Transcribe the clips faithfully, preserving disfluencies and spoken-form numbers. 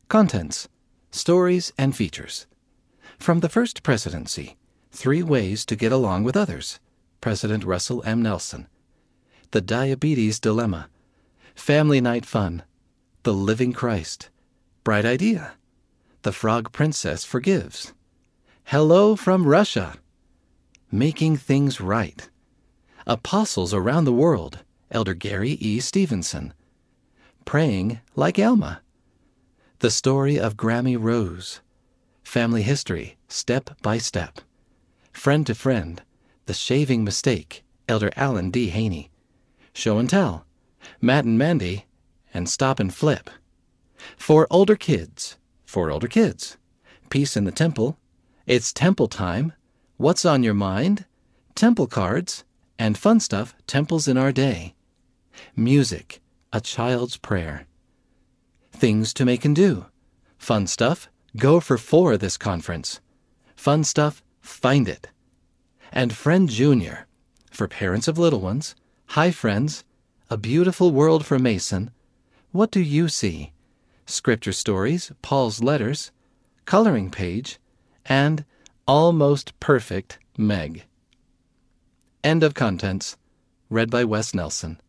Contents, Stories and Features. From the First Presidency, Three Ways to Get Along with Others, President Russell M. Nelson. The Diabetes Dilemma, Family Night Fun, The Living Christ, Bright Idea, The Frog Princess Forgives, Hello from Russia, Making Things Right, Apostles Around the World, Elder Gary E. Stevenson, Praying Like Elma, The Story of Grammy Rose, Family History, Step by Step, Friend to Friend, The Shaving Mistake, Elder Alan D. Haney, Show and Tell, Matt and Mandy, and Stop and Flip. For Older Kids, For Older Kids, Peace in the Temple, It's Temple Time, What's on Your Mind, Temple Cards, and Fun Stuff, Temples in Our Day. Music, A Child's Prayer. Things to Make and Do. Fun Stuff, Go for Four this conference. Fun Stuff, Find It. And Friend Junior, for parents of little ones, Hi Friends, A Beautiful World for Mason, What Do You See? Scripture Stories, Paul's Letters, Coloring Page, and Almost Perfect Meg. End of contents. Read by Wes Nelson.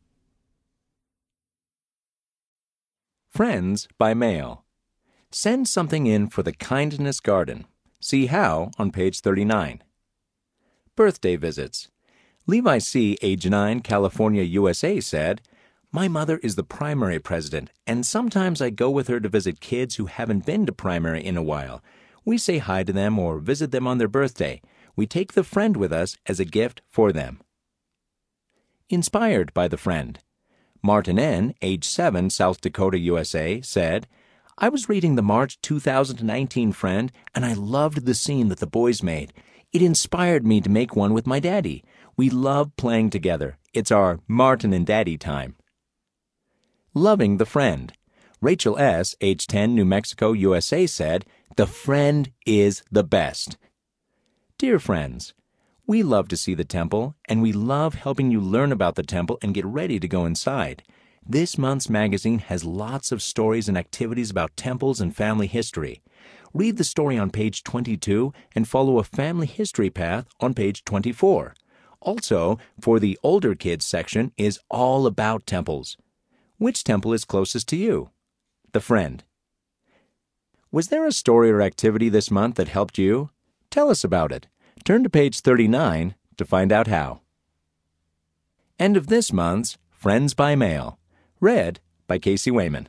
Friends by Mail. Send something in for the Kindness Garden. See how on page thirty-nine. Birthday visits. Levi C., age nine, California, U S A, said, "My mother is the primary president, and sometimes I go with her to visit kids who haven't been to primary in a while. We say hi to them or visit them on their birthday. We take the friend with us as a gift for them." Inspired by the friend. Martin N., age seven, South Dakota, U S A, said, "I was reading the March two thousand nineteen Friend, and I loved the scene that the boys made. It inspired me to make one with my daddy. We love playing together. It's our Martin and Daddy time." Loving the Friend. Rachel S., age ten, New Mexico, U S A, said, "The Friend is the best." Dear friends, we love to see the temple, and we love helping you learn about the temple and get ready to go inside. This month's magazine has lots of stories and activities about temples and family history. Read the story on page twenty-two and follow a family history path on page twenty-four. Also, for the older kids section is all about temples. Which temple is closest to you? The Friend. Was there a story or activity this month that helped you? Tell us about it. Turn to page thirty-nine to find out how. End of this month's Friends by Mail. Read by Casey Wayman.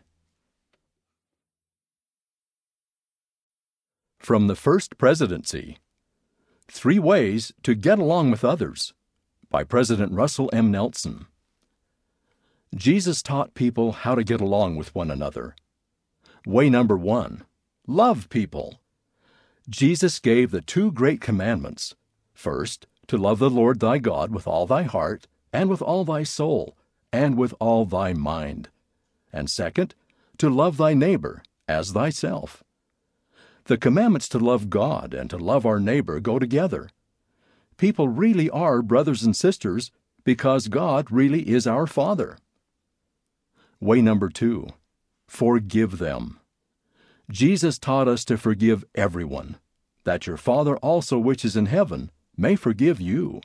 From the First Presidency, Three Ways to Get Along with Others, by President Russell M. Nelson. Jesus taught people how to get along with one another. Way number one, love people. Jesus gave the two great commandments. First, to love the Lord thy God with all thy heart, and with all thy soul, and with all thy mind. And second, to love thy neighbor as thyself. The commandments to love God and to love our neighbor go together. People really are brothers and sisters because God really is our Father. Way number two, forgive them. Jesus taught us to forgive everyone, that your Father also which is in heaven may forgive you.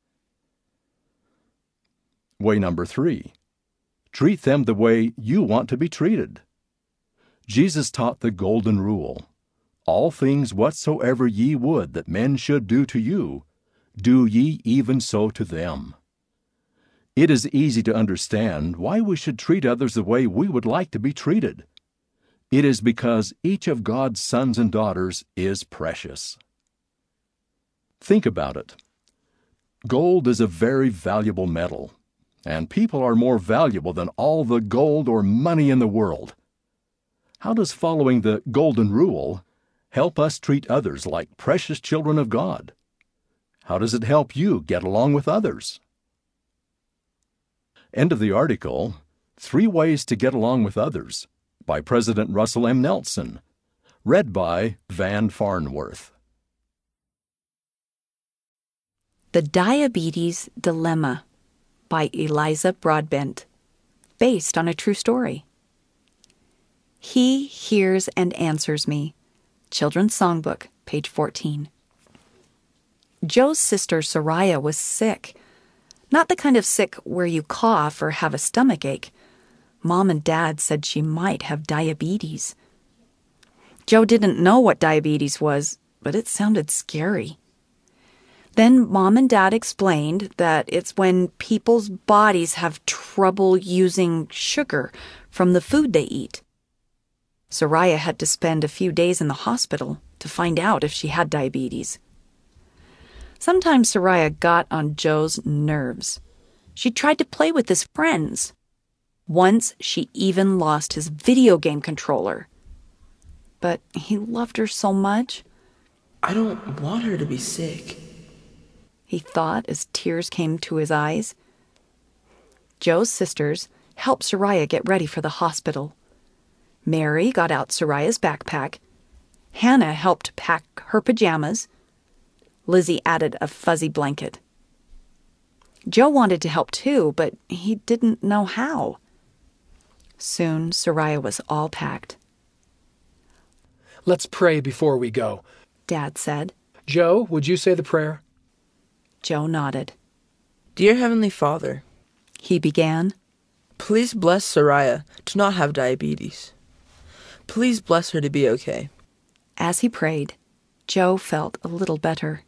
Way number three, treat them the way you want to be treated. Jesus taught the golden rule. All things whatsoever ye would that men should do to you, do ye even so to them. It is easy to understand why we should treat others the way we would like to be treated. It is because each of God's sons and daughters is precious. Think about it. Gold is a very valuable metal, and people are more valuable than all the gold or money in the world. How does following the golden rule help us treat others like precious children of God? How does it help you get along with others? End of the article, Three Ways to Get Along with Others, by President Russell M. Nelson. Read by Van Farnworth. The Diabetes Dilemma, by Eliza Broadbent, based on a true story. He hears and answers me. Children's Songbook, page fourteen. Joe's sister Soraya was sick. Not the kind of sick where you cough or have a stomachache. Mom and Dad said she might have diabetes. Joe didn't know what diabetes was, but it sounded scary. Then Mom and Dad explained that it's when people's bodies have trouble using sugar from the food they eat. Soraya had to spend a few days in the hospital to find out if she had diabetes. Sometimes Soraya got on Joe's nerves. She tried to play with his friends. Once she even lost his video game controller. But he loved her so much. I don't want her to be sick, he thought as tears came to his eyes. Joe's sisters helped Soraya get ready for the hospital. Mary got out Soraya's backpack. Hannah helped pack her pajamas. Lizzie added a fuzzy blanket. Joe wanted to help too, but he didn't know how. Soon, Soraya was all packed. Let's pray before we go, Dad said. Joe, would you say the prayer? Joe nodded. Dear Heavenly Father, he began. Please bless Soraya to not have diabetes. Please bless her to be okay. As he prayed, Joe felt a little better.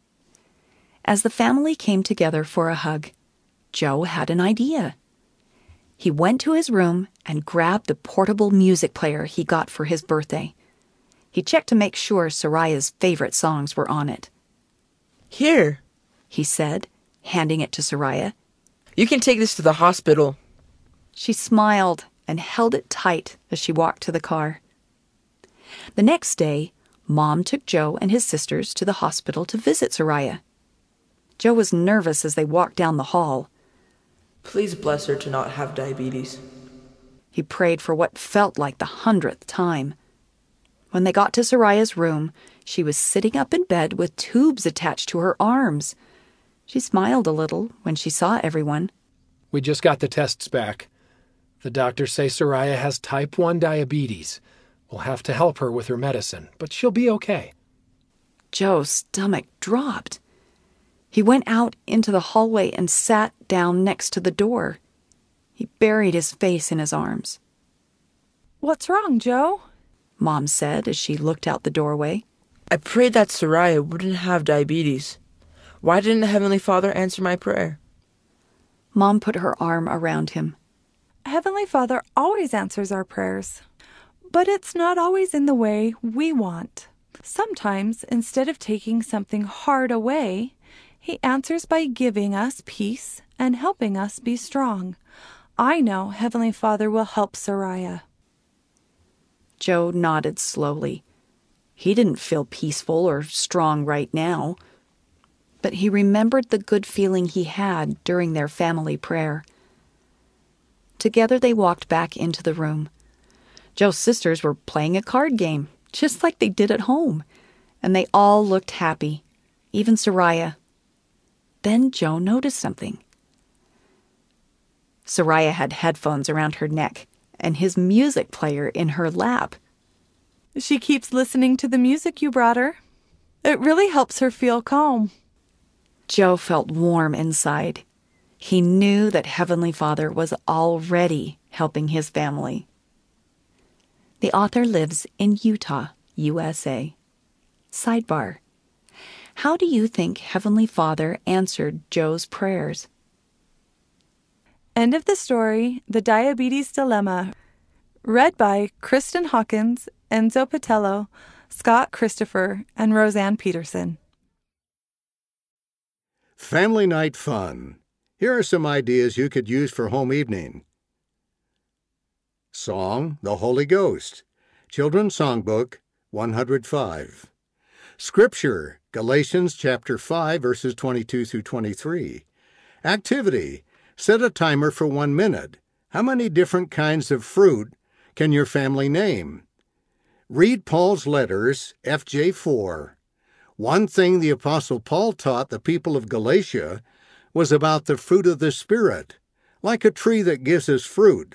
As the family came together for a hug, Joe had an idea. He went to his room and grabbed the portable music player he got for his birthday. He checked to make sure Soraya's favorite songs were on it. Here, he said, handing it to Soraya. You can take this to the hospital. She smiled and held it tight as she walked to the car. The next day, Mom took Joe and his sisters to the hospital to visit Soraya. Joe was nervous as they walked down the hall. Please bless her to not have diabetes. He prayed for what felt like the hundredth time. When they got to Soraya's room, she was sitting up in bed with tubes attached to her arms. She smiled a little when she saw everyone. We just got the tests back. The doctors say Soraya has type one diabetes. We'll have to help her with her medicine, but she'll be okay. Joe's stomach dropped. He went out into the hallway and sat down next to the door. He buried his face in his arms. What's wrong, Joe? Mom said as she looked out the doorway. I prayed that Soraya wouldn't have diabetes. Why didn't the Heavenly Father answer my prayer? Mom put her arm around him. Heavenly Father always answers our prayers, but it's not always in the way we want. Sometimes, instead of taking something hard away, He answers by giving us peace and helping us be strong. I know Heavenly Father will help Soraya. Joe nodded slowly. He didn't feel peaceful or strong right now, but he remembered the good feeling he had during their family prayer. Together they walked back into the room. Joe's sisters were playing a card game, just like they did at home, and they all looked happy, even Soraya. Then Joe noticed something. Soraya had headphones around her neck and his music player in her lap. She keeps listening to the music you brought her. It really helps her feel calm. Joe felt warm inside. He knew that Heavenly Father was already helping his family. The author lives in Utah, U S A. Sidebar: how do you think Heavenly Father answered Joe's prayers? End of the story, The Diabetes Dilemma. Read by Kristen Hawkins, Enzo Patello, Scott Christopher, and Roseanne Peterson. Family night fun. Here are some ideas you could use for home evening. Song, The Holy Ghost. Children's Songbook, one oh five. Scripture, Galatians chapter five, verses twenty-two through twenty-three. Activity, set a timer for one minute. How many different kinds of fruit can your family name? Read Paul's letters, F J four. One thing the Apostle Paul taught the people of Galatia was about the fruit of the Spirit. Like a tree that gives us fruit,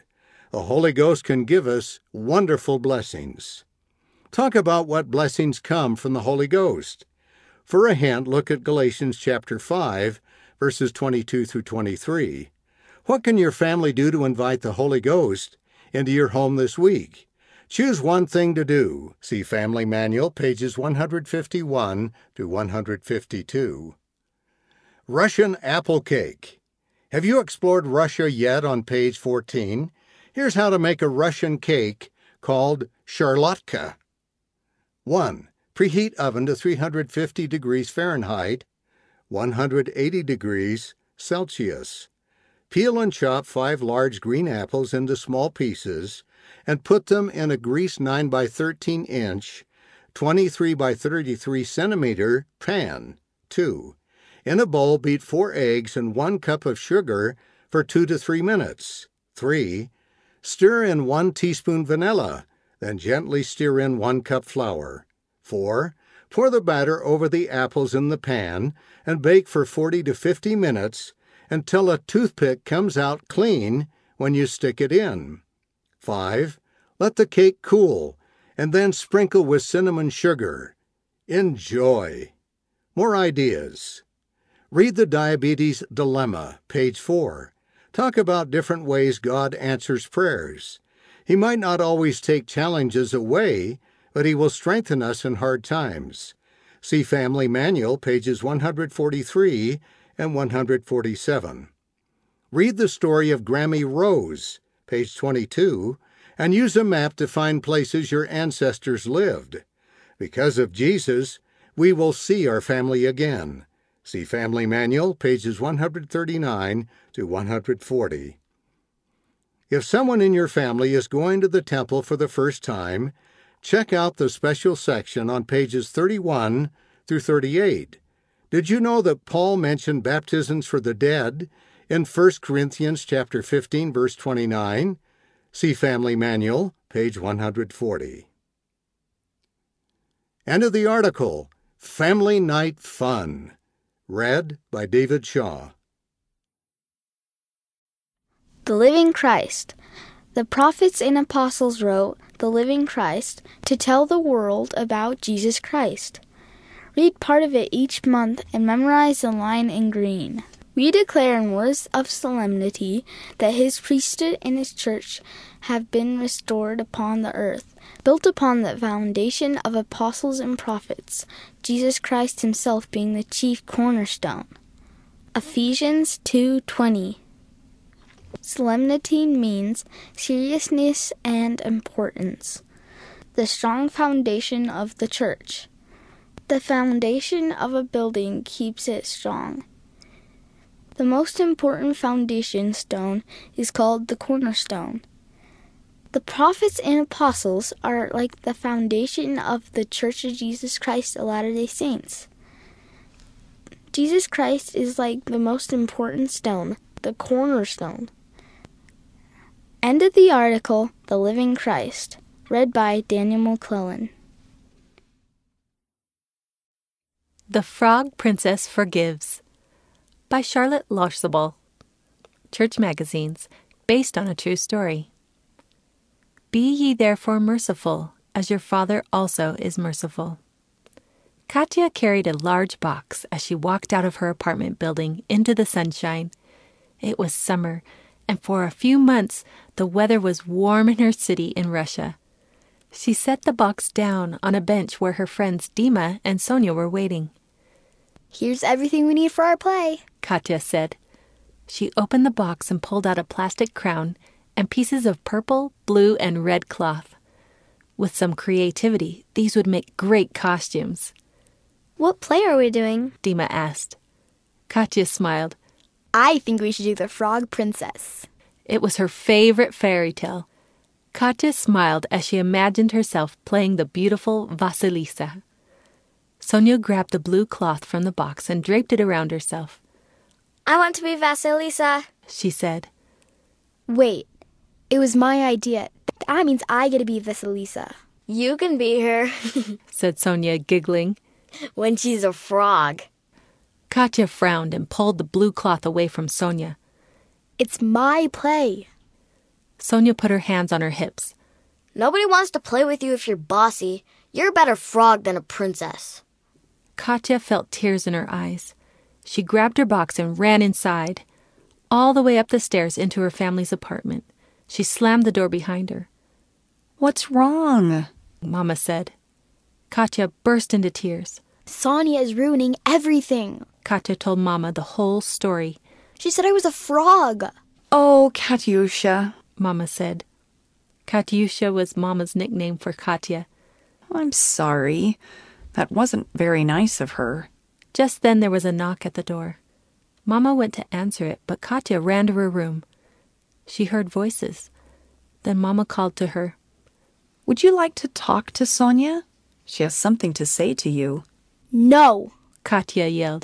The Holy Ghost can give us wonderful blessings. Talk about what blessings come from the Holy Ghost. For a hint, look at Galatians chapter five, verses twenty-two through twenty-three. What can your family do to invite the Holy Ghost into your home this week? Choose one thing to do. See Family Manual, pages one fifty-one to one fifty-two. Russian apple cake. Have you explored Russia yet on page fourteen? Here's how to make a Russian cake called sharlotka. one. Preheat oven to three hundred fifty degrees Fahrenheit, one hundred eighty degrees Celsius. Peel and chop five large green apples into small pieces and put them in a greased nine by thirteen inch, twenty-three by thirty-three centimeter pan. two. In a bowl, beat four eggs and one cup of sugar for two to three minutes. three. Stir in one teaspoon vanilla, then gently stir in one cup flour. four. Pour the batter over the apples in the pan and bake for forty to fifty minutes until a toothpick comes out clean when you stick it in. five. Let the cake cool and then sprinkle with cinnamon sugar. Enjoy! More ideas. Read The Diabetes Dilemma, page four. Talk about different ways God answers prayers. He might not always take challenges away, but He will strengthen us in hard times. See Family Manual, pages one forty-three and one forty-seven. Read the story of Grammy Rose, page twenty-two, and use a map to find places your ancestors lived. Because of Jesus, we will see our family again. See Family Manual, pages one thirty-nine to one forty. If someone in your family is going to the temple for the first time, check out the special section on pages thirty-one through thirty-eight. Did you know that Paul mentioned baptisms for the dead in First Corinthians chapter fifteen, verse twenty-nine? See Family Manual, page one forty. End of the article, Family Night Fun. Read by David Shaw. The Living Christ. The prophets and apostles wrote The Living Christ to tell the world about Jesus Christ. Read part of it each month and memorize the line in green. We declare in words of solemnity that His priesthood and His church have been restored upon the earth, built upon the foundation of apostles and prophets, Jesus Christ Himself being the chief cornerstone. Ephesians two twenty. Solemnity means seriousness and importance. The strong foundation of the church. The foundation of a building keeps it strong. The most important foundation stone is called the cornerstone. The prophets and apostles are like the foundation of the Church of Jesus Christ of Latter-day Saints. Jesus Christ is like the most important stone, the cornerstone. End of the article, The Living Christ, read by Daniel McClellan. The Frog Princess Forgives by Charlotte Lochsabel. Church Magazines, based on a true story. Be ye therefore merciful, as your Father also is merciful. Katya carried a large box as she walked out of her apartment building into the sunshine. It was summer, and for a few months the weather was warm in her city in Russia. She set the box down on a bench where her friends Dima and Sonia were waiting. Here's everything we need for our play, Katya said. She opened the box and pulled out a plastic crown and pieces of purple, blue, and red cloth. With some creativity, these would make great costumes. What play are we doing? Dima asked. Katya smiled. I think we should do The Frog Princess. It was her favorite fairy tale. Katya smiled as she imagined herself playing the beautiful Vasilisa. Sonia grabbed the blue cloth from the box and draped it around herself. I want to be Vasilisa, she said. Wait, it was my idea. That means I get to be Vasilisa. You can be her, said Sonia, giggling. When she's a frog. Katya frowned and pulled the blue cloth away from Sonia. It's my play. Sonia put her hands on her hips. Nobody wants to play with you if you're bossy. You're a better frog than a princess. Katya felt tears in her eyes. She grabbed her box and ran inside, all the way up the stairs into her family's apartment. She slammed the door behind her. What's wrong? Mama said. Katya burst into tears. Sonia is ruining everything. Katya told Mama the whole story. She said I was a frog. Oh, Katyusha, Mama said. Katyusha was Mama's nickname for Katya. I'm sorry. That wasn't very nice of her. Just then there was a knock at the door. Mama went to answer it, but Katya ran to her room. She heard voices. Then Mama called to her. Would you like to talk to Sonia? She has something to say to you. No, Katya yelled.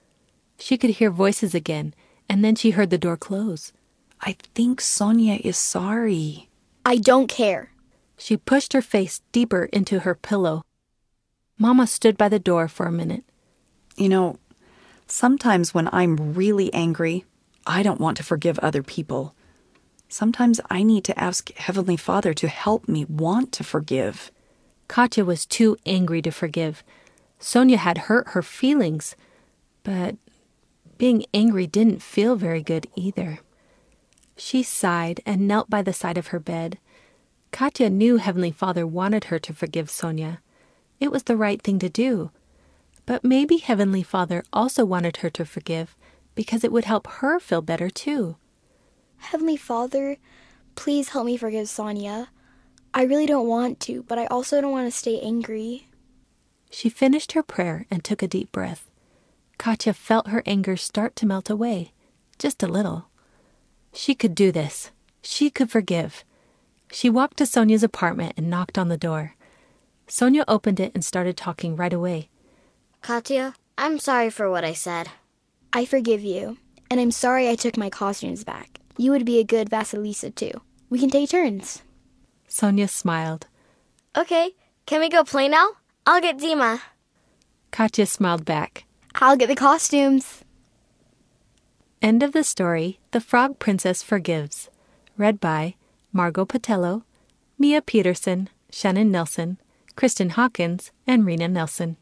She could hear voices again, and then she heard the door close. I think Sonia is sorry. I don't care. She pushed her face deeper into her pillow. Mama stood by the door for a minute. You know, sometimes when I'm really angry, I don't want to forgive other people. Sometimes I need to ask Heavenly Father to help me want to forgive. Katya was too angry to forgive. Sonia had hurt her feelings, but being angry didn't feel very good either. She sighed and knelt by the side of her bed. Katya knew Heavenly Father wanted her to forgive Sonia. It was the right thing to do. But maybe Heavenly Father also wanted her to forgive because it would help her feel better too. Heavenly Father, please help me forgive Sonia. I really don't want to, but I also don't want to stay angry. She finished her prayer and took a deep breath. Katya felt her anger start to melt away, just a little. She could do this. She could forgive. She walked to Sonia's apartment and knocked on the door. Sonia opened it and started talking right away. Katya, I'm sorry for what I said. I forgive you, and I'm sorry I took my costumes back. You would be a good Vasilisa, too. We can take turns. Sonia smiled. Okay, can we go play now? I'll get Dima. Katya smiled back. I'll get the costumes. End of the story, The Frog Princess Forgives. Read by Margot Patello, Mia Peterson, Shannon Nelson, Kristen Hawkins, and Rena Nelson.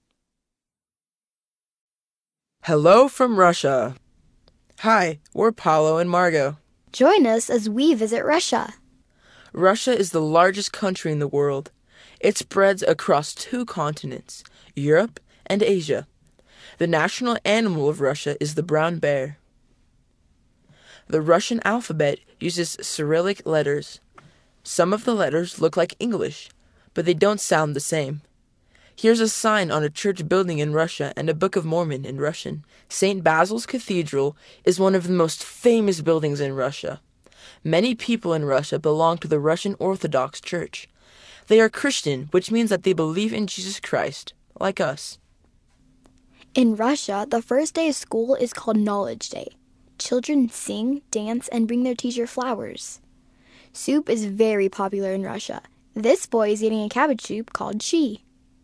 Hello from Russia. Hi, we're Paolo and Margot. Join us as we visit Russia. Russia is the largest country in the world. It spreads across two continents, Europe and Asia. The national animal of Russia is the brown bear. The Russian alphabet uses Cyrillic letters. Some of the letters look like English, but they don't sound the same. Here's a sign on a church building in Russia and a Book of Mormon in Russian. Saint Basil's Cathedral is one of the most famous buildings in Russia. Many people in Russia belong to the Russian Orthodox Church. They are Christian, which means that they believe in Jesus Christ, like us. In Russia, the first day of school is called Knowledge Day. Children sing, dance, and bring their teacher flowers. Soup is very popular in Russia. This boy is eating a cabbage soup called chi.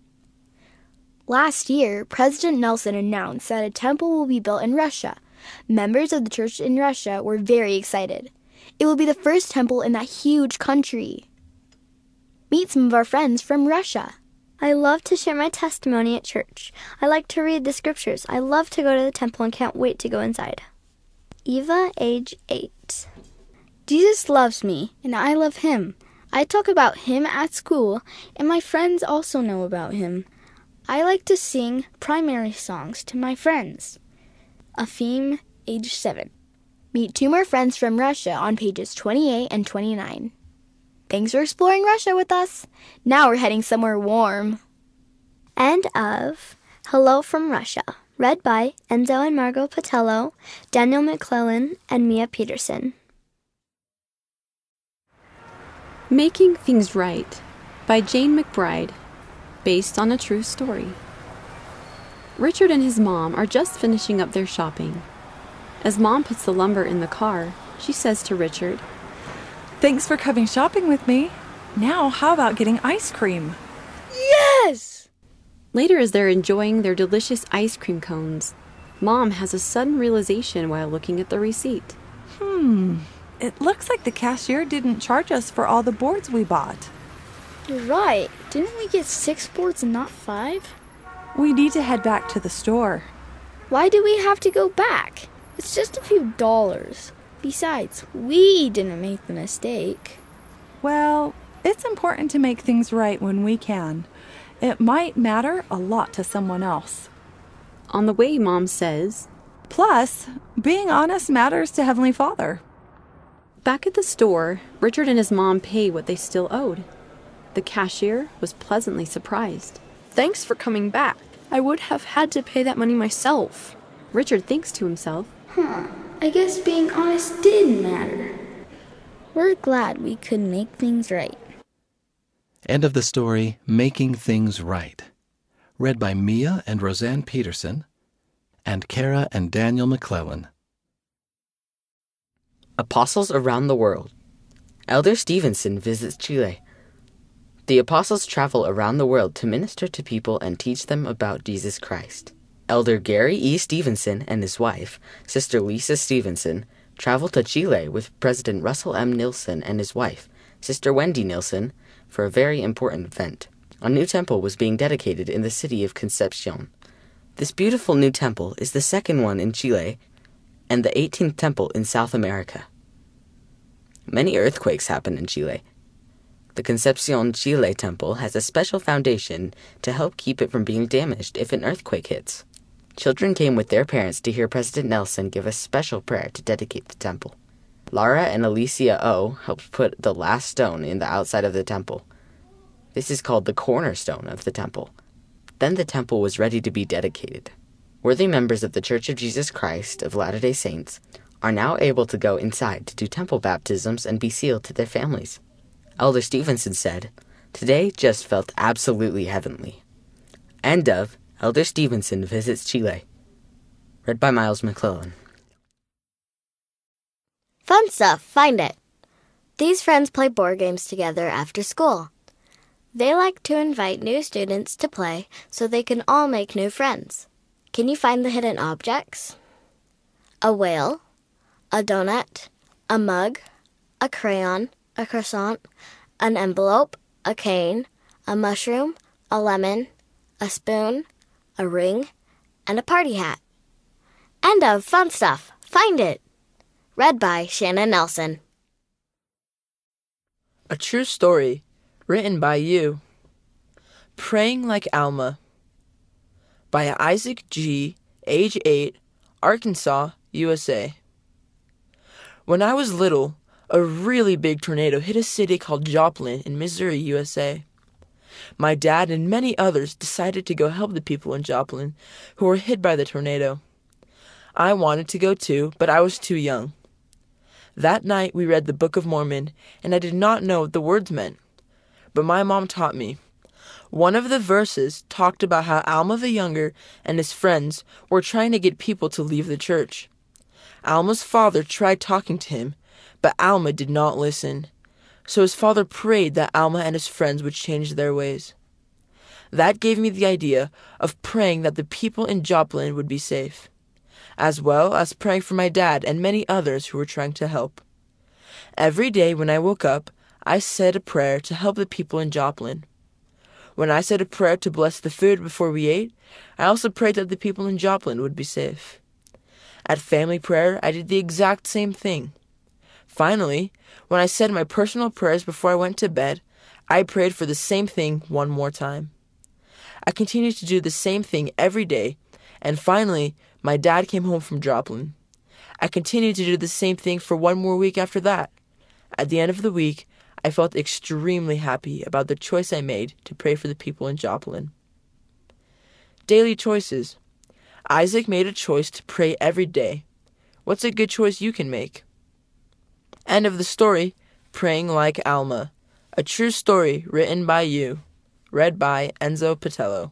Last year, President Nelson announced that a temple will be built in Russia. Members of the church in Russia were very excited. It will be the first temple in that huge country. Meet some of our friends from Russia. I love to share my testimony at church. I like to read the scriptures. I love to go to the temple and can't wait to go inside. Eva, age eight. Jesus loves me, and I love him. I talk about him at school, and my friends also know about him. I like to sing primary songs to my friends. Afim, age seven. Meet two more friends from Russia on pages twenty-eight and twenty-nine. Thanks for exploring Russia with us. Now we're heading somewhere warm. End of Hello from Russia. Read by Enzo and Margot Patello, Daniel McClellan, and Mia Peterson. Making Things Right by Jane McBride, based on a true story. Richard and his mom are just finishing up their shopping. As Mom puts the lumber in the car, she says to Richard, "Thanks for coming shopping with me. Now, how about getting ice cream?" Yes! Later, as they're enjoying their delicious ice cream cones, Mom has a sudden realization while looking at the receipt. Hmm, It looks like the cashier didn't charge us for all the boards we bought. You're right. Didn't we get six boards and not five? We need to head back to the store. Why do we have to go back? It's just a few dollars. Besides, we didn't make the mistake. Well, it's important to make things right when we can. It might matter a lot to someone else. On the way, Mom says, Plus, being honest matters to Heavenly Father. Back at the store, Richard and his mom pay what they still owed. The cashier was pleasantly surprised. Thanks for coming back. I would have had to pay that money myself. Richard thinks to himself, Huh, I guess being honest did matter. We're glad we could make things right. End of the story, Making Things Right. Read by Mia and Roseanne Peterson and Kara and Daniel McClellan. Apostles Around the World. Elder Stevenson visits Chile. The apostles travel around the world to minister to people and teach them about Jesus Christ. Elder Gary E. Stevenson and his wife, Sister Lisa Stevenson, traveled to Chile with President Russell M. Nilsson and his wife, Sister Wendy Nilsson, for a very important event. A new temple was being dedicated in the city of Concepcion. This beautiful new temple is the second one in Chile and the eighteenth temple in South America. Many earthquakes happen in Chile. The Concepcion Chile temple has a special foundation to help keep it from being damaged if an earthquake hits. Children came with their parents to hear President Nelson give a special prayer to dedicate the temple. Lara and Alicia O helped put the last stone in the outside of the temple. This is called the cornerstone of the temple. Then the temple was ready to be dedicated. Worthy members of the Church of Jesus Christ of Latter-day Saints are now able to go inside to do temple baptisms and be sealed to their families. Elder Stevenson said, "Today just felt absolutely heavenly." End of Elder Stevenson Visits Chile. Read by Miles McClellan. Fun stuff, find it. These friends play board games together after school. They like to invite new students to play so they can all make new friends. Can you find the hidden objects? A whale, a donut, a mug, a crayon, a croissant, an envelope, a cane, a mushroom, a lemon, a spoon, a ring, and a party hat. End of Fun Stuff. Find it. Read by Shannon Nelson. A True Story, written by you. Praying Like Alma, by Isaac G., age eight, Arkansas, U S A. When I was little, a really big tornado hit a city called Joplin in Missouri, U S A. My dad and many others decided to go help the people in Joplin who were hit by the tornado. I wanted to go too, but I was too young. That night we read the Book of Mormon, and I did not know what the words meant. But my mom taught me. One of the verses talked about how Alma the Younger and his friends were trying to get people to leave the church. Alma's father tried talking to him, but Alma did not listen. So his father prayed that Alma and his friends would change their ways. That gave me the idea of praying that the people in Joplin would be safe, as well as praying for my dad and many others who were trying to help. Every day when I woke up, I said a prayer to help the people in Joplin. When I said a prayer to bless the food before we ate, I also prayed that the people in Joplin would be safe. At family prayer, I did the exact same thing. Finally, when I said my personal prayers before I went to bed, I prayed for the same thing one more time. I continued to do the same thing every day, and finally, my dad came home from Joplin. I continued to do the same thing for one more week after that. At the end of the week, I felt extremely happy about the choice I made to pray for the people in Joplin. Daily choices. Isaac made a choice to pray every day. What's a good choice you can make? End of the story, Praying Like Alma. A true story written by you. Read by Enzo Patello.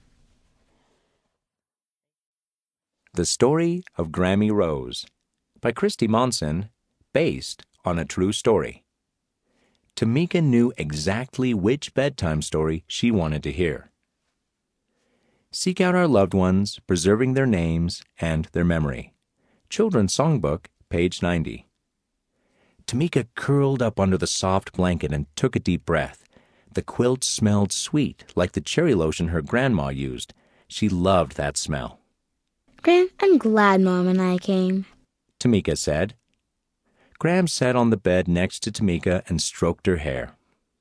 The Story of Grammy Rose by Christy Monson, based on a true story. Tamika knew exactly which bedtime story she wanted to hear. Seek out our loved ones, preserving their names and their memory. Children's Songbook, page ninety. Tamika curled up under the soft blanket and took a deep breath. The quilt smelled sweet, like the cherry lotion her grandma used. She loved that smell. Gram, I'm glad Mom and I came, Tamika said. Gram sat on the bed next to Tamika and stroked her hair.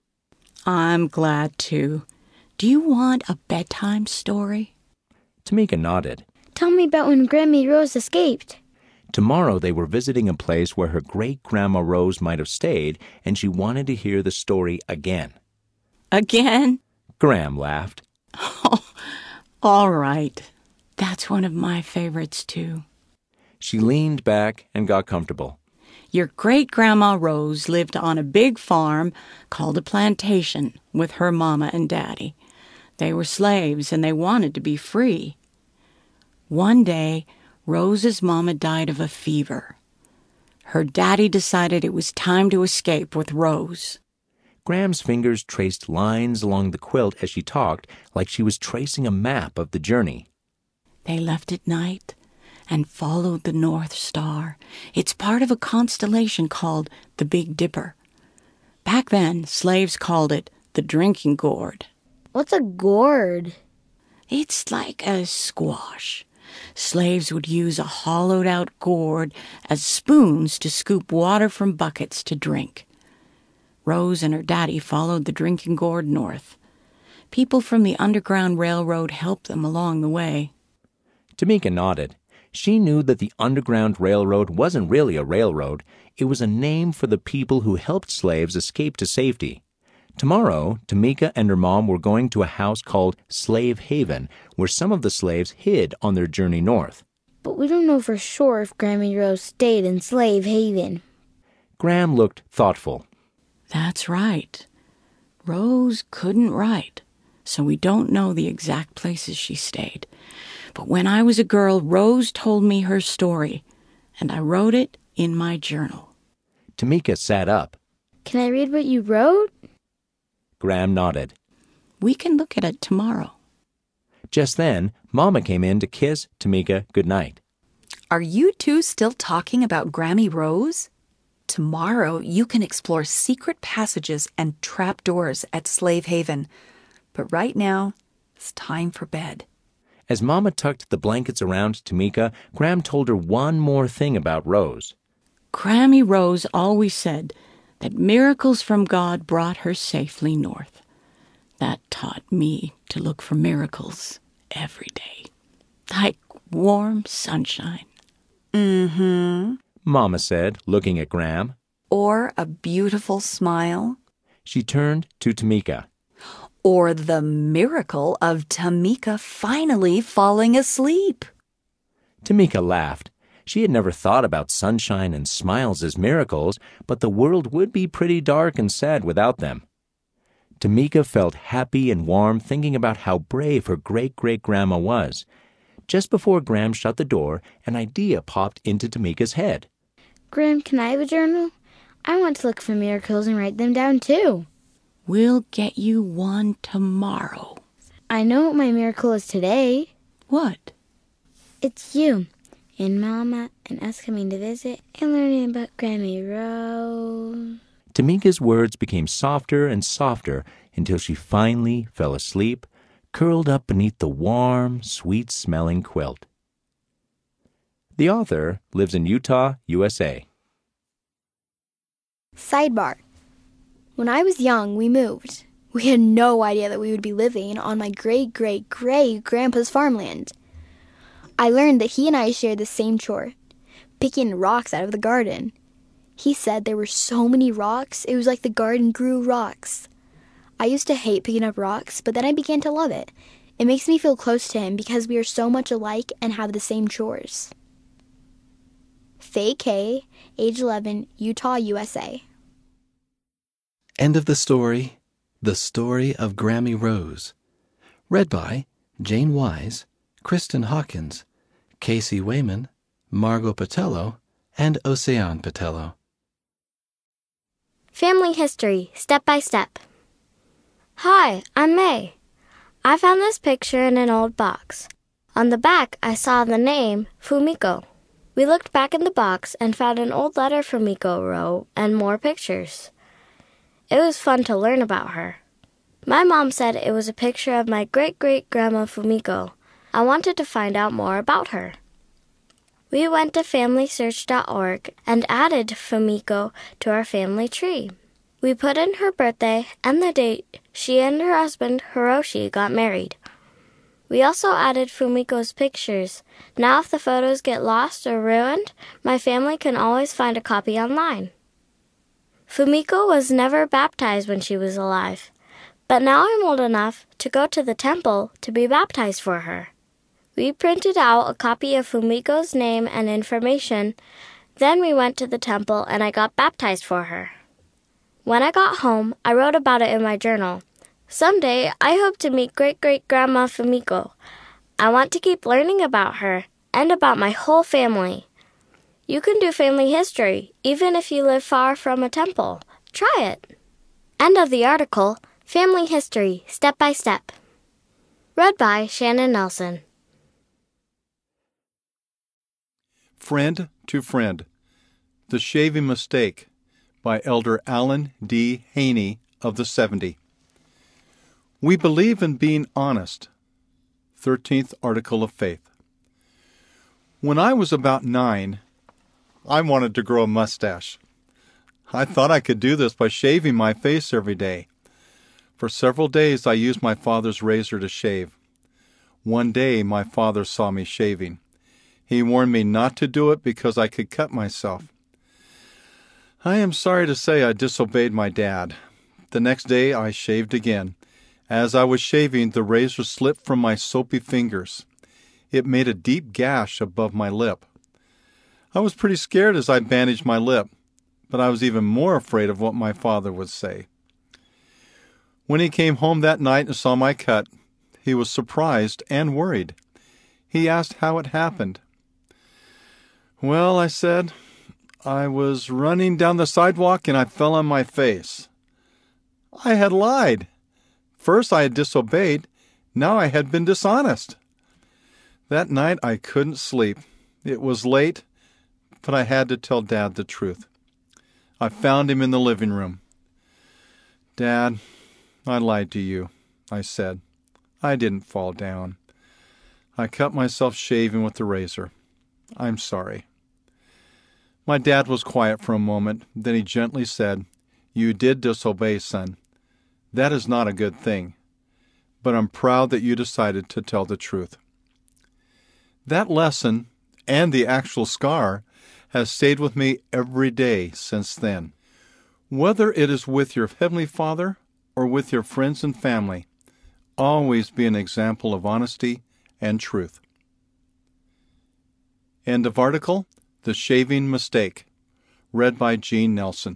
I'm glad too. Do you want a bedtime story? Tamika nodded. Tell me about when Grammy Rose escaped. Tomorrow they were visiting a place where her great-grandma Rose might have stayed, and she wanted to hear the story again. Again? Gram laughed. Oh, all right. That's one of my favorites, too. She leaned back and got comfortable. Your great-grandma Rose lived on a big farm called a plantation with her mama and daddy. They were slaves and they wanted to be free. One day, Rose's mama died of a fever. Her daddy decided it was time to escape with Rose. Gram's fingers traced lines along the quilt as she talked, like she was tracing a map of the journey. They left at night and followed the North Star. It's part of a constellation called the Big Dipper. Back then, slaves called it the drinking gourd. What's a gourd? It's like a squash. Slaves would use a hollowed-out gourd as spoons to scoop water from buckets to drink. Rose and her daddy followed the drinking gourd north. People from the Underground Railroad helped them along the way. Tamika nodded. She knew that the Underground Railroad wasn't really a railroad. It was a name for the people who helped slaves escape to safety. Tomorrow, Tamika and her mom were going to a house called Slave Haven, where some of the slaves hid on their journey north. But we don't know for sure if Grammy Rose stayed in Slave Haven. Gram looked thoughtful. That's right. Rose couldn't write, so we don't know the exact places she stayed. But when I was a girl, Rose told me her story, and I wrote it in my journal. Tamika sat up. Can I read what you wrote? Gram nodded. We can look at it tomorrow. Just then, Mama came in to kiss Tamika goodnight. Are you two still talking about Grammy Rose? Tomorrow you can explore secret passages and trapdoors at Slave Haven. But right now, it's time for bed. As Mama tucked the blankets around Tamika, Gram told her one more thing about Rose. Grammy Rose always said that miracles from God brought her safely north. That taught me to look for miracles every day, like warm sunshine. Mm-hmm. Mama said, looking at Gram. Or a beautiful smile. She turned to Tamika. Or the miracle of Tamika finally falling asleep. Tamika laughed. She had never thought about sunshine and smiles as miracles, but the world would be pretty dark and sad without them. Tamika felt happy and warm thinking about how brave her great-great-grandma was. Just before Gram shut the door, an idea popped into Tamika's head. Gram, can I have a journal? I want to look for miracles and write them down, too. We'll get you one tomorrow. I know what my miracle is today. What? It's you. And Mama and us coming to visit and learning about Grammy Rose. Tamika's words became softer and softer until she finally fell asleep, curled up beneath the warm, sweet-smelling quilt. The author lives in Utah, U S A. Sidebar. When I was young, we moved. We had no idea that we would be living on my great-great-great-grandpa's farmland. I learned that he and I shared the same chore, picking rocks out of the garden. He said there were so many rocks, it was like the garden grew rocks. I used to hate picking up rocks, but then I began to love it. It makes me feel close to him because we are so much alike and have the same chores. Faye K, age eleven, Utah, U S A. End of the story, The Story of Grammy Rose. Read by Jane Wise, Kristen Hawkins, Casey Wayman, Margot Patello, and Ocean Patello. Family history, step by step. Hi, I'm May. I found this picture in an old box. On the back, I saw the name Fumiko. We looked back in the box and found an old letter Fumiko wrote and more pictures. It was fun to learn about her. My mom said it was a picture of my great-great-grandma Fumiko. I wanted to find out more about her. We went to family search dot org and added Fumiko to our family tree. We put in her birthday and the date she and her husband Hiroshi got married. We also added Fumiko's pictures. Now if the photos get lost or ruined, my family can always find a copy online. Fumiko was never baptized when she was alive, but now I'm old enough to go to the temple to be baptized for her. We printed out a copy of Fumiko's name and information. Then we went to the temple and I got baptized for her. When I got home, I wrote about it in my journal. Someday, I hope to meet great-great-grandma Fumiko. I want to keep learning about her and about my whole family. You can do family history, even if you live far from a temple. Try it. End of the article, Family History, Step by Step. Read by Shannon Nelson. Friend to Friend, The Shaving Mistake by Elder Alan D. Haney of the seventy. We believe in being honest. thirteenth Article of Faith. When I was about nine, I wanted to grow a mustache. I thought I could do this by shaving my face every day. For several days I used my father's razor to shave. One day my father saw me shaving. He warned me not to do it because I could cut myself. I am sorry to say I disobeyed my dad. The next day I shaved again. As I was shaving, the razor slipped from my soapy fingers. It made a deep gash above my lip. I was pretty scared as I bandaged my lip, but I was even more afraid of what my father would say. When he came home that night and saw my cut, he was surprised and worried. He asked how it happened. Well, I said, I was running down the sidewalk and I fell on my face. I had lied. First I had disobeyed, now I had been dishonest. That night I couldn't sleep. It was late, but I had to tell Dad the truth. I found him in the living room. Dad, I lied to you, I said. I didn't fall down. I cut myself shaving with the razor. I'm sorry. My dad was quiet for a moment, then he gently said, You did disobey, son. That is not a good thing, but I'm proud that you decided to tell the truth. That lesson, and the actual scar, has stayed with me every day since then. Whether it is with your Heavenly Father or with your friends and family, always be an example of honesty and truth. End of article, The Shaving Mistake, read by Jean Nelson.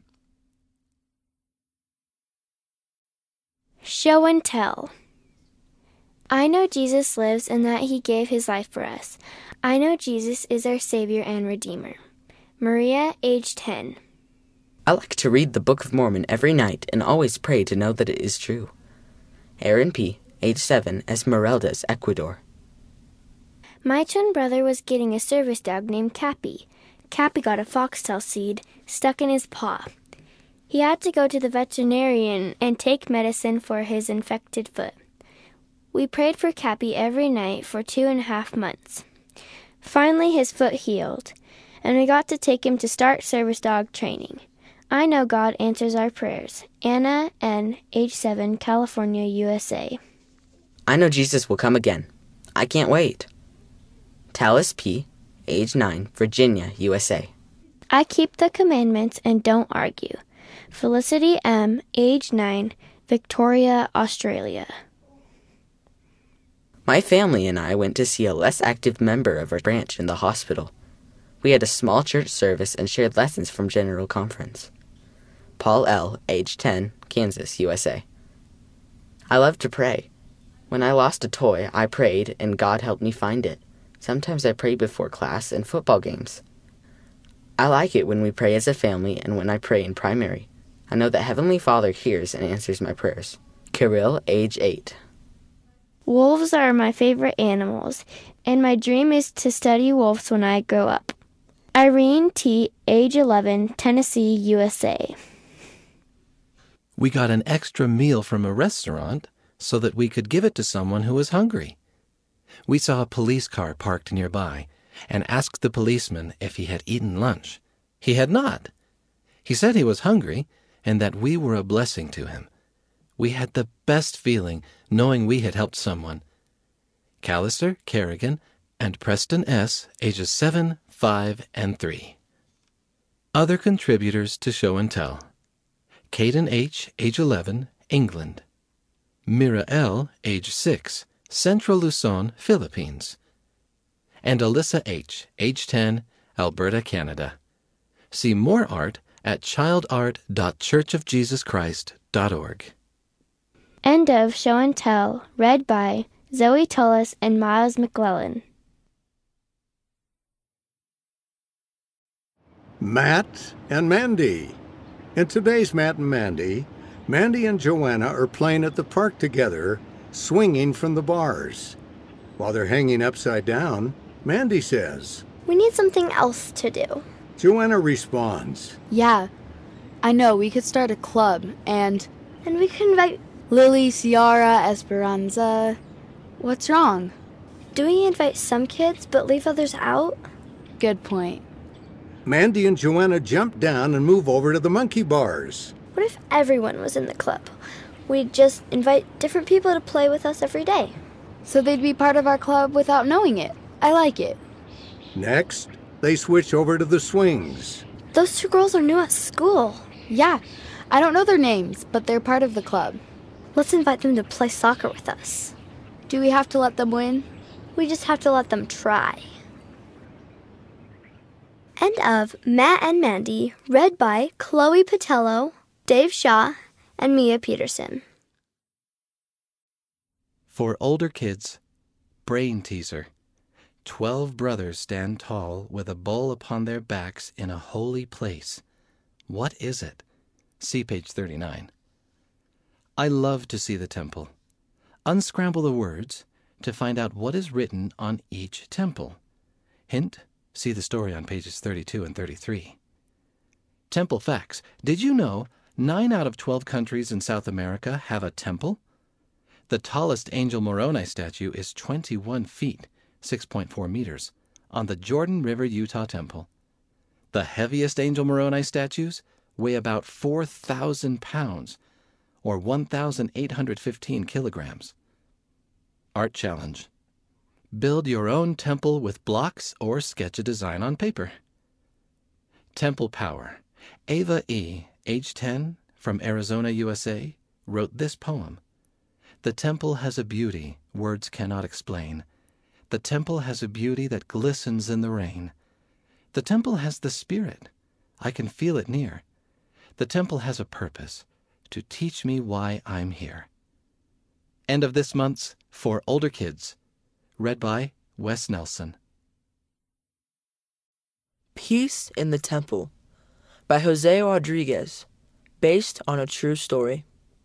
Show and tell. I know Jesus lives and that he gave his life for us. I know Jesus is our Savior and Redeemer. Maria, age ten. I like to read the Book of Mormon every night and always pray to know that it is true. Aaron P., age seven, Esmeraldas, Ecuador. My twin brother was getting a service dog named Cappy. Cappy got a foxtail seed stuck in his paw. He had to go to the veterinarian and take medicine for his infected foot. We prayed for Cappy every night for two and a half months. Finally, his foot healed, and we got to take him to start service dog training. I know God answers our prayers. Anna N., age seven, California, U S A. I know Jesus will come again. I can't wait. Tallis P., age nine, Virginia, U S A. I keep the commandments and don't argue. Felicity M., age nine, Victoria, Australia. My family and I went to see a less active member of our branch in the hospital. We had a small church service and shared lessons from General Conference. Paul L., age ten, Kansas, U S A. I love to pray. When I lost a toy, I prayed, and God helped me find it. Sometimes I pray before class and football games. I like it when we pray as a family and when I pray in primary. I know that Heavenly Father hears and answers my prayers. Kirill, age eight. Wolves are my favorite animals, and my dream is to study wolves when I grow up. Irene T., age eleven, Tennessee, U S A. We got an extra meal from a restaurant so that we could give it to someone who was hungry. We saw a police car parked nearby and asked the policeman if he had eaten lunch. He had not. He said he was hungry and that we were a blessing to him. We had the best feeling knowing we had helped someone. Callister, Kerrigan, and Preston S., ages seven, five, and three. Other contributors to Show and Tell. Caden H., age eleven, England. Mira L., age six, Central Luzon, Philippines. And Alyssa H., age ten, Alberta, Canada. See more art at child art dot church of jesus christ dot org. End of Show and Tell, read by Zoe Tullis and Miles McClellan. Matt and Mandy. In today's Matt and Mandy, Mandy and Joanna are playing at the park together, swinging from the bars. While they're hanging upside down, Mandy says, "We need something else to do." Joanna responds, Yeah, I know, we could start a club, and... And we could invite Lily, Ciara, Esperanza... What's wrong? Do we invite some kids but leave others out? Good point. Mandy and Joanna jump down and move over to the monkey bars. What if everyone was in the club? We'd just invite different people to play with us every day. So they'd be part of our club without knowing it. I like it. Next, they switch over to the swings. Those two girls are new at school. Yeah, I don't know their names, but they're part of the club. Let's invite them to play soccer with us. Do we have to let them win? We just have to let them try. End of Matt and Mandy, read by Chloe Patello, Dave Shaw, and Mia Peterson. For older kids, Brain Teaser. Twelve brothers stand tall with a bowl upon their backs in a holy place. What is it? See page thirty-nine. I love to see the temple. Unscramble the words to find out what is written on each temple. Hint, see the story on pages thirty-two and thirty-three. Temple facts. Did you know nine out of twelve countries in South America have a temple? The tallest Angel Moroni statue is twenty-one feet, six point four meters, on the Jordan River, Utah temple. The heaviest Angel Moroni statues weigh about four thousand pounds, or one thousand eight hundred fifteen kilograms. Art challenge. Build your own temple with blocks or sketch a design on paper. Temple Power. Ava E., age ten, from Arizona, U S A, wrote this poem. The temple has a beauty words cannot explain. The temple has a beauty that glistens in the rain. The temple has the Spirit. I can feel it near. The temple has a purpose, to teach me why I'm here. End of this month's For Older Kids, read by Wes Nelson. Peace in the Temple by Jose Rodriguez, based on a true story.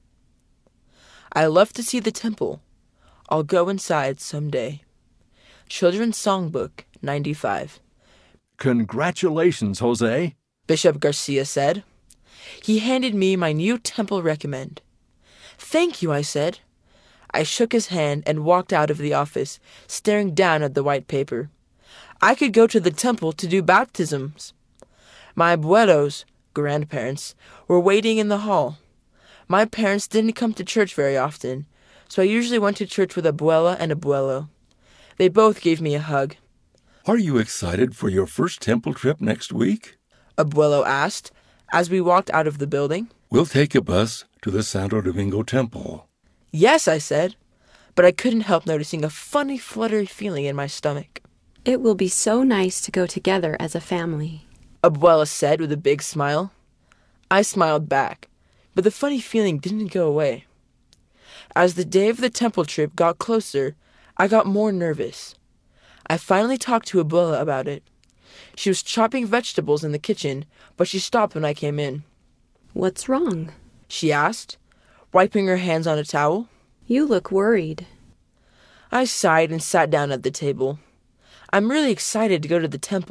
I love to see the temple. I'll go inside someday. Children's Songbook ninety-five. Congratulations, Jose, Bishop Garcia said. He handed me my new temple recommend. Thank you, I said. I shook his hand and walked out of the office, staring down at the white paper. I could go to the temple to do baptisms. My abuelos, grandparents, were waiting in the hall. My parents didn't come to church very often, so I usually went to church with abuela and abuelo. They both gave me a hug. Are you excited for your first temple trip next week? Abuelo asked, as we walked out of the building. We'll take a bus to the Santo Domingo Temple. Yes, I said, but I couldn't help noticing a funny fluttery feeling in my stomach. It will be so nice to go together as a family, Abuela said with a big smile. I smiled back, but the funny feeling didn't go away. As the day of the temple trip got closer, I got more nervous. I finally talked to Abuela about it. She was chopping vegetables in the kitchen, but she stopped when I came in. What's wrong? She asked, wiping her hands on a towel. You look worried. I sighed and sat down at the table. I'm really excited to go to the temple,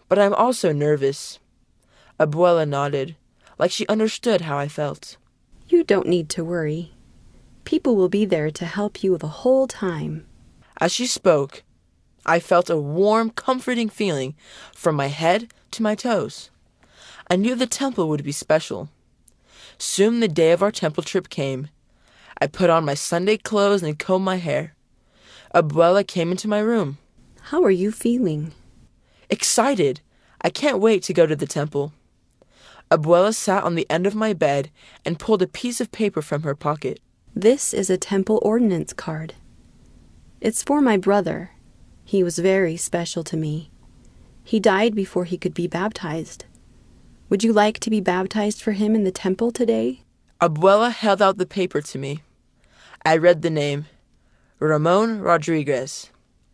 But I'm also nervous. Abuela nodded, like she understood how I felt. You don't need to worry. People will be there to help you the whole time. As she spoke, I felt a warm, comforting feeling from my head to my toes. I knew the temple would be special. Soon the day of our temple trip came. I put on my Sunday clothes and combed my hair. Abuela came into my room. How are you feeling? Excited. I can't wait to go to the temple. Abuela sat on the end of my bed and pulled a piece of paper from her pocket. This is a temple ordinance card. It's for my brother. He was very special to me. He died before he could be baptized. Would you like to be baptized for him in the temple today? Abuela held out the paper to me. I read the name, Ramon Rodriguez.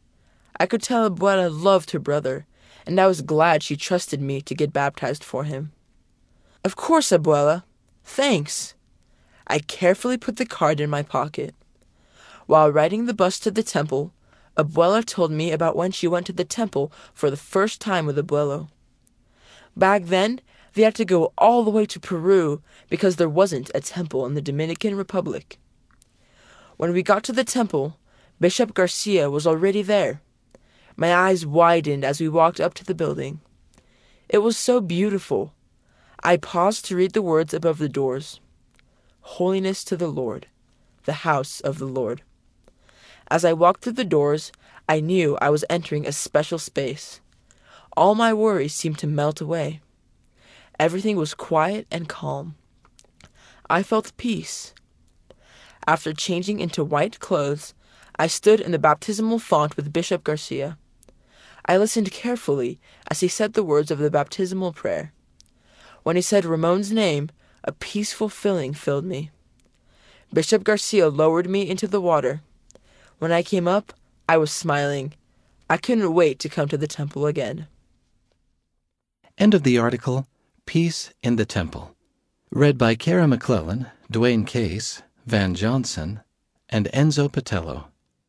I could tell Abuela loved her brother, and I was glad she trusted me to get baptized for him. Of course, Abuela. Thanks. I carefully put the card in my pocket. While riding the bus to the temple, Abuela told me about when she went to the temple for the first time with Abuelo. Back then, they had to go all the way to Peru because there wasn't a temple in the Dominican Republic. When we got to the temple, Bishop Garcia was already there. My eyes widened as we walked up to the building. It was so beautiful. I paused to read the words above the doors. Holiness to the Lord, the house of the Lord. As I walked through the doors, I knew I was entering a special space. All my worries seemed to melt away. Everything was quiet and calm. I felt peace. After changing into white clothes, I stood in the baptismal font with Bishop Garcia. I listened carefully as he said the words of the baptismal prayer. When he said Ramon's name, a peaceful feeling filled me. Bishop Garcia lowered me into the water. When I came up, I was smiling. I couldn't wait to come to the temple again. End of the article, Peace in the Temple. Read by Kara McClellan, Dwayne Case, Van Johnson, and Enzo Patello.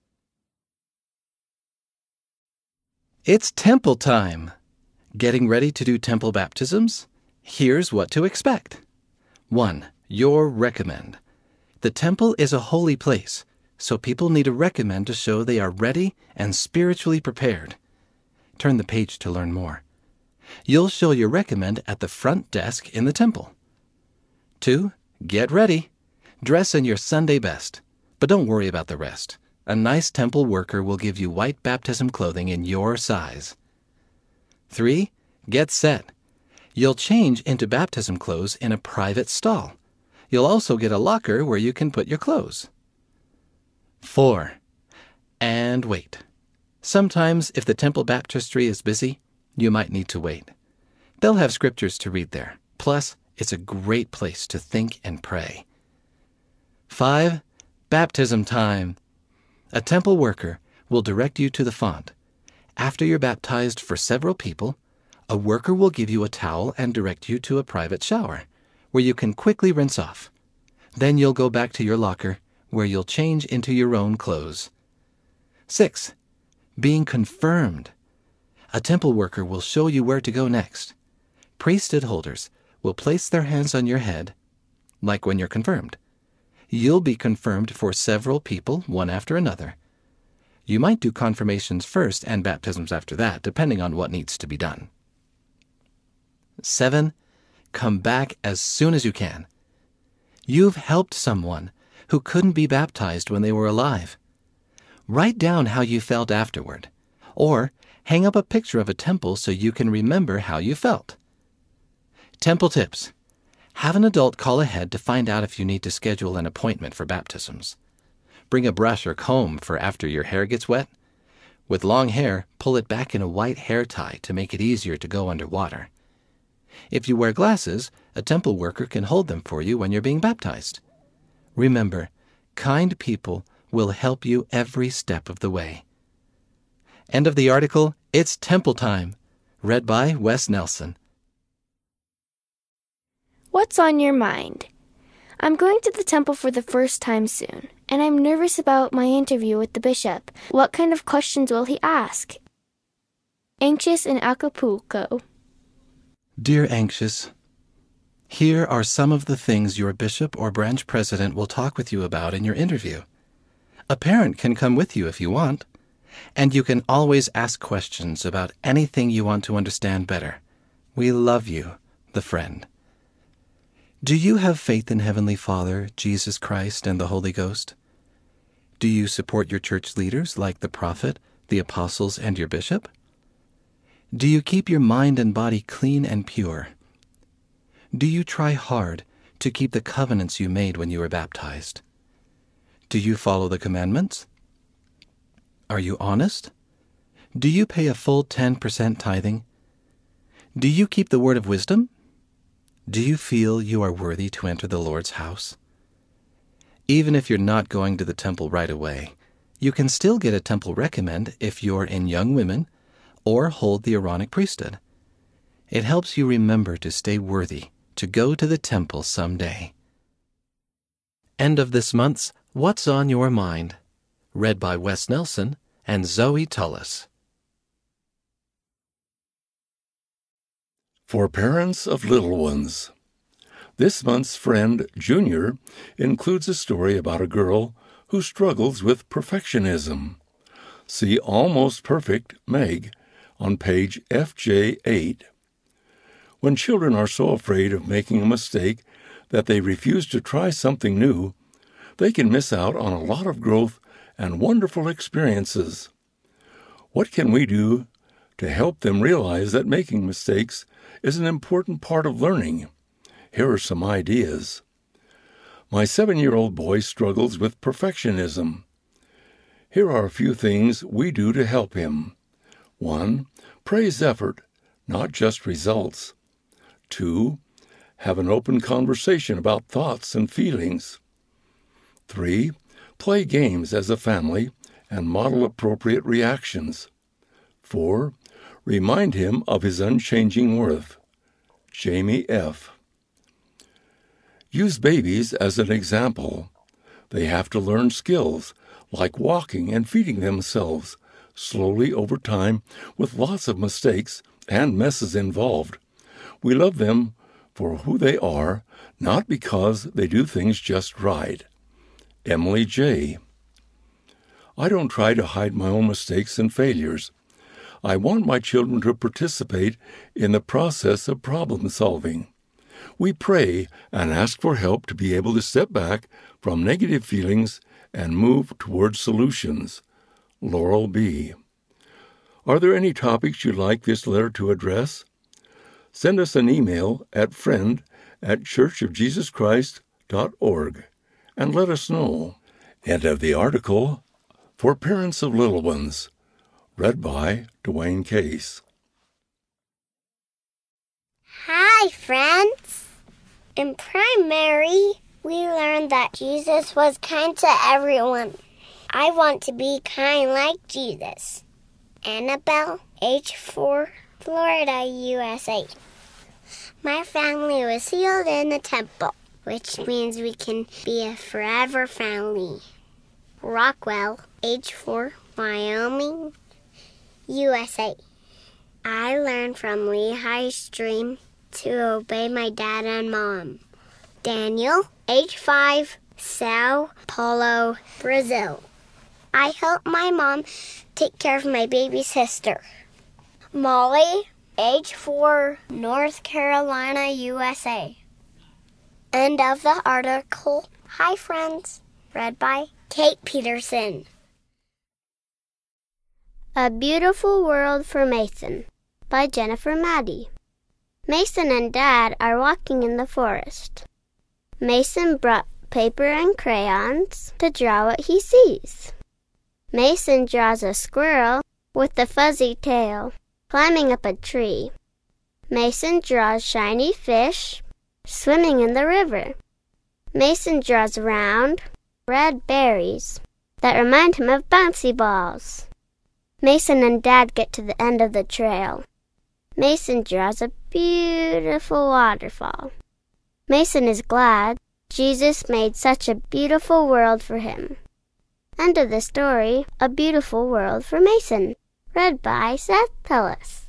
It's temple time! Getting ready to do temple baptisms? Here's what to expect. one. Your recommend. The temple is a holy place, so people need a recommend to show they are ready and spiritually prepared. Turn the page to learn more. You'll show your recommend at the front desk in the temple. two. Get ready. Dress in your Sunday best, but don't worry about the rest. A nice temple worker will give you white baptism clothing in your size. three. Get set. You'll change into baptism clothes in a private stall. You'll also get a locker where you can put your clothes. four. And wait. Sometimes, if the temple baptistry is busy, you might need to wait. They'll have scriptures to read there. Plus, it's a great place to think and pray. five. Baptism time. A temple worker will direct you to the font. After you're baptized for several people, a worker will give you a towel and direct you to a private shower, where you can quickly rinse off. Then you'll go back to your locker, where you'll change into your own clothes. six. Being confirmed. A temple worker will show you where to go next. Priesthood holders will place their hands on your head, like when you're confirmed. You'll be confirmed for several people, one after another. You might do confirmations first and baptisms after that, depending on what needs to be done. seven. Come back as soon as you can. You've helped someone who couldn't be baptized when they were alive. Write down how you felt afterward, or hang up a picture of a temple so you can remember how you felt. Temple tips. Have an adult call ahead to find out if you need to schedule an appointment for baptisms. Bring a brush or comb for after your hair gets wet. With long hair, pull it back in a white hair tie to make it easier to go underwater. If you wear glasses, a temple worker can hold them for you when you're being baptized. Remember, kind people will help you every step of the way. End of the article, It's Temple Time. Read by Wes Nelson. What's on your mind? I'm going to the temple for the first time soon, and I'm nervous about my interview with the bishop. What kind of questions will he ask? Anxious in Acapulco. Dear Anxious, here are some of the things your bishop or branch president will talk with you about in your interview. A parent can come with you if you want, and you can always ask questions about anything you want to understand better. We love you, the friend. Do you have faith in Heavenly Father, Jesus Christ, and the Holy Ghost? Do you support your church leaders like the prophet, the apostles, and your bishop? Do you keep your mind and body clean and pure? Do you try hard to keep the covenants you made when you were baptized? Do you follow the commandments? Are you honest? Do you pay a full ten percent tithing? Do you keep the word of wisdom? Do you feel you are worthy to enter the Lord's house? Even if you're not going to the temple right away, you can still get a temple recommend if you're in Young Women or hold the Aaronic priesthood. It helps you remember to stay worthy to go to the temple someday. End of this month's What's on Your Mind? Read by Wes Nelson and Zoe Tullis. For parents of little ones. This month's Friend, Junior, includes a story about a girl who struggles with perfectionism. See Almost Perfect, Meg, on page F J eight. When children are so afraid of making a mistake that they refuse to try something new, they can miss out on a lot of growth and wonderful experiences. What can we do to help them realize that making mistakes is an important part of learning? Here are some ideas. My seven-year-old boy struggles with perfectionism. Here are a few things we do to help him. One, praise effort, not just results. Two, have an open conversation about thoughts and feelings. Three, play games as a family and model appropriate reactions. Four, remind him of his unchanging worth. Jamie F. Use babies as an example. They have to learn skills like walking and feeding themselves slowly over time with lots of mistakes and messes involved. We love them for who they are, not because they do things just right. Emily J. I don't try to hide my own mistakes and failures. I want my children to participate in the process of problem solving. We pray and ask for help to be able to step back from negative feelings and move towards solutions. Laurel B. Are there any topics you'd like this letter to address? Send us an email at friend at church of jesus christ dot org and let us know. End of the article For Parents of Little Ones, read by Dwayne Case. Hi, friends. In primary, we learned that Jesus was kind to everyone. I want to be kind like Jesus. Annabelle, age four, Florida, U S A. My family was sealed in the temple, which means we can be a forever family. Rockwell, age four, Wyoming, U S A. I learned from Lehigh Stream to obey my dad and mom. Daniel, age five, Sao Paulo, Brazil. I help my mom take care of my baby sister. Molly, age four, North Carolina, U S A. End of the article. Hi, friends. Read by Kate Peterson. A Beautiful World for Mason by Jennifer Maddie. Mason and Dad are walking in the forest. Mason brought paper and crayons to draw what he sees. Mason draws a squirrel with a fuzzy tail climbing up a tree. Mason draws shiny fish swimming in the river. Mason draws round, red berries that remind him of bouncy balls. Mason and Dad get to the end of the trail. Mason draws a beautiful waterfall. Mason is glad Jesus made such a beautiful world for him. End of the story, A Beautiful World for Mason. Read by Seth Pellis.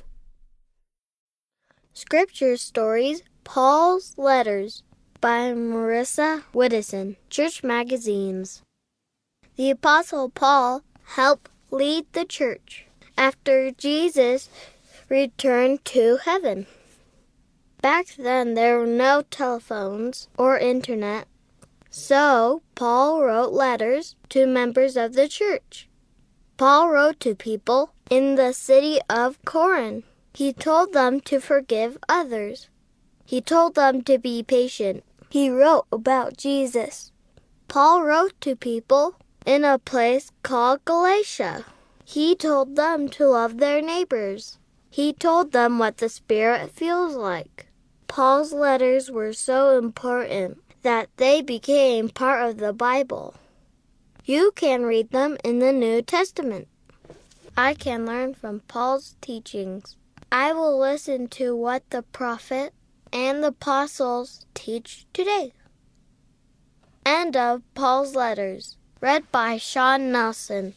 Scripture Stories, Paul's Letters by Marissa Widdison, Church Magazines. The Apostle Paul helped lead the church after Jesus returned to heaven. Back then, there were no telephones or internet, so Paul wrote letters to members of the church. Paul wrote to people in the city of Corinth. He told them to forgive others. He told them to be patient. He wrote about Jesus. Paul wrote to people in a place called Galatia. He told them to love their neighbors. He told them what the Spirit feels like. Paul's letters were so important that they became part of the Bible. You can read them in the New Testament. I can learn from Paul's teachings. I will listen to what the prophet and the apostles teach today. End of Paul's Letters. Read by Sean Nelson.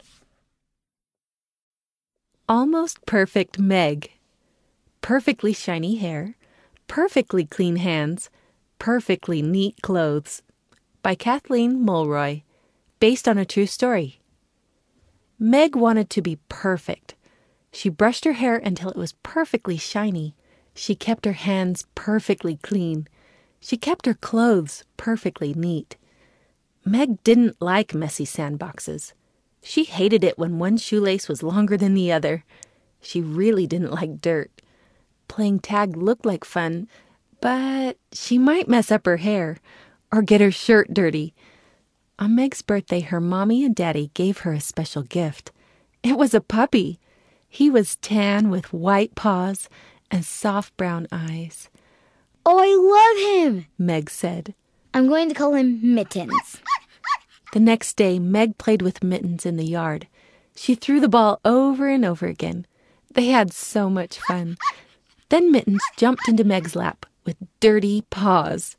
Almost Perfect Meg. Perfectly shiny hair, perfectly clean hands, perfectly neat clothes. By Kathleen Mulroy. Based on a true story. Meg wanted to be perfect. She brushed her hair until it was perfectly shiny. She kept her hands perfectly clean. She kept her clothes perfectly neat. Meg didn't like messy sandboxes. She hated it when one shoelace was longer than the other. She really didn't like dirt. Playing tag looked like fun, but she might mess up her hair or get her shirt dirty. On Meg's birthday, her mommy and daddy gave her a special gift. It was a puppy. He was tan with white paws and soft brown eyes. Oh, I love him, Meg said. I'm going to call him Mittens. The next day, Meg played with Mittens in the yard. She threw the ball over and over again. They had so much fun. Then Mittens jumped into Meg's lap with dirty paws.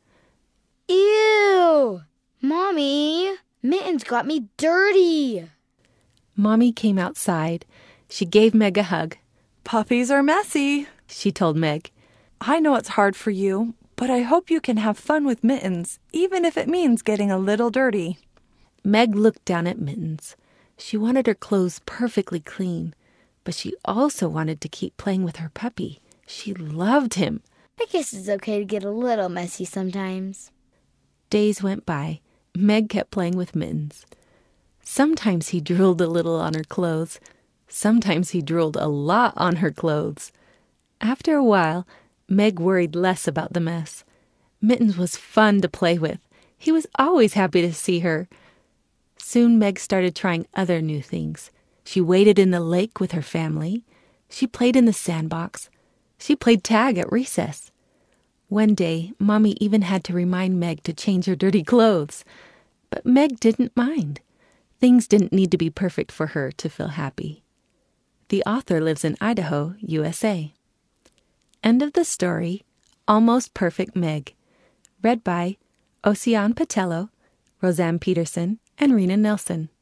Ew! Mommy, Mittens got me dirty. Mommy came outside. She gave Meg a hug. Puppies are messy, she told Meg. I know it's hard for you, but I hope you can have fun with Mittens, even if it means getting a little dirty. Meg looked down at Mittens. She wanted her clothes perfectly clean, but she also wanted to keep playing with her puppy. She loved him. I guess it's okay to get a little messy sometimes. Days went by. Meg kept playing with Mittens. Sometimes he drooled a little on her clothes. Sometimes he drooled a lot on her clothes. After a while, Meg worried less about the mess. Mittens was fun to play with. He was always happy to see her. Soon Meg started trying other new things. She waded in the lake with her family. She played in the sandbox. She played tag at recess. One day, Mommy even had to remind Meg to change her dirty clothes. But Meg didn't mind. Things didn't need to be perfect for her to feel happy. The author lives in Idaho, U S A. End of the story, Almost Perfect Meg. Read by Ocean Patello, Roseanne Peterson, and Rena Nelson.